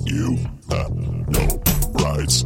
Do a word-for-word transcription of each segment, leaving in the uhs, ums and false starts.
You have no rights.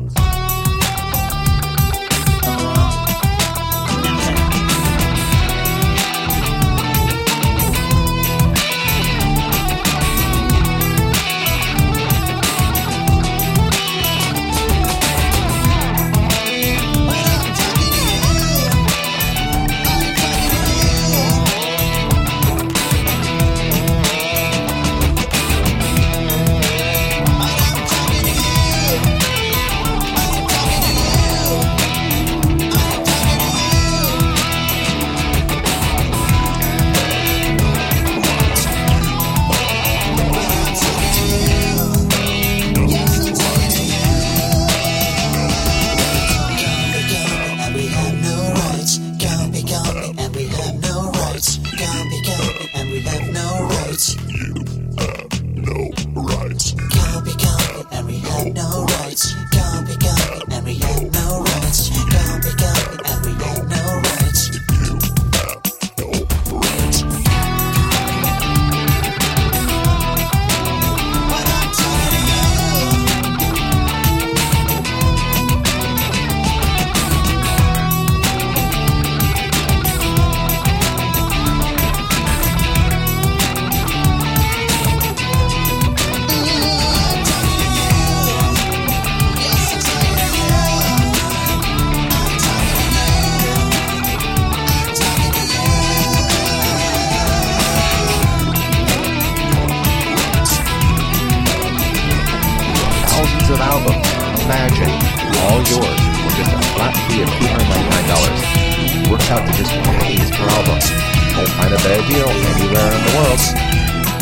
Of albums, imagine, all yours for just a flat fee of two hundred ninety-nine dollars. Works out to just pennies per album. Won't find a better deal anywhere in the world.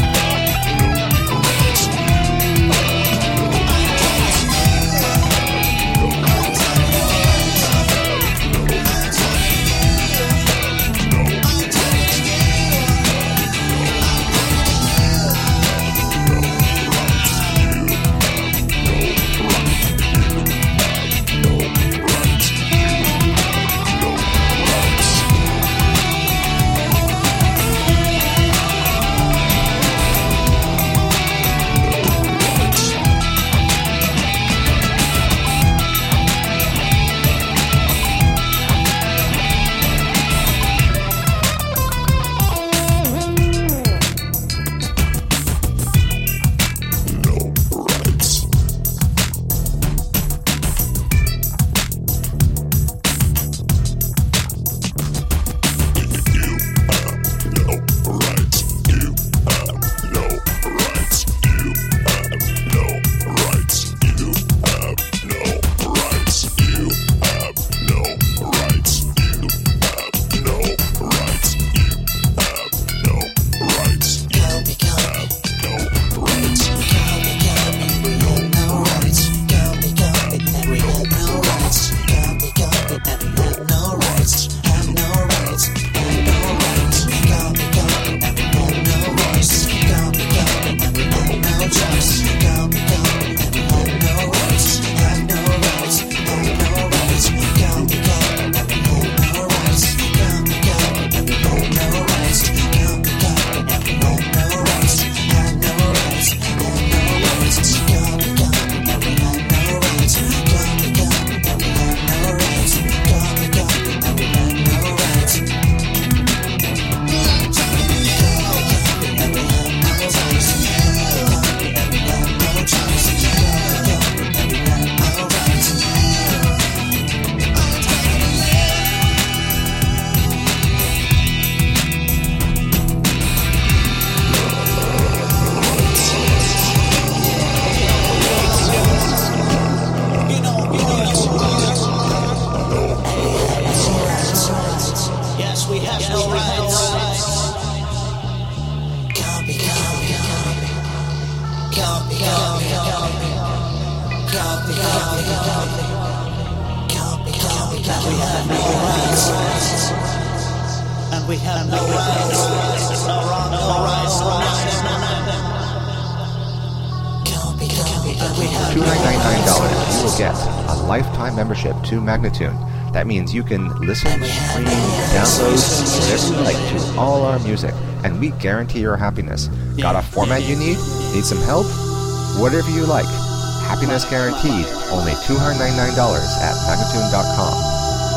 And we have no rights, no wrong, no rights, no rights, no For two hundred ninety-nine dollars, you will get a lifetime membership to Magnatune. That means you can listen, stream, download, whatever you like to all our music, and we guarantee your happiness. Got a format you need? Need some help? Whatever you like, Happiness guaranteed, only two hundred ninety-nine dollars at Magnatune dot com.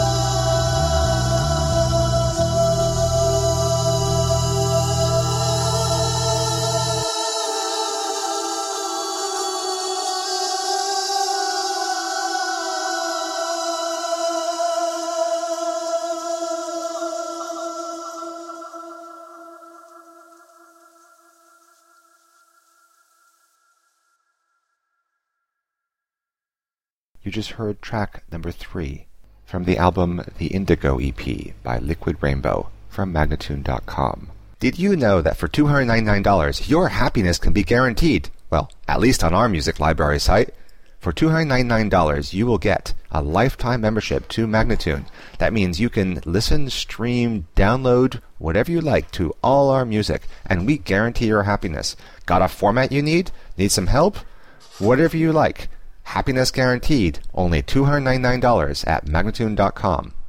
You just heard track number three from the album The Indigo E P by Liquid Rainbow from Magnatune dot com. Did you know that for two hundred ninety-nine dollars your happiness can be guaranteed? Well, at least on our music library site. For two hundred ninety-nine dollars you will get a lifetime membership to Magnatune. That means you can listen, stream, download, whatever you like to all our music, and we guarantee your happiness. Got a format you need? Need some help? Whatever you like. Happiness guaranteed, only two hundred ninety-nine dollars at Magnatune dot com.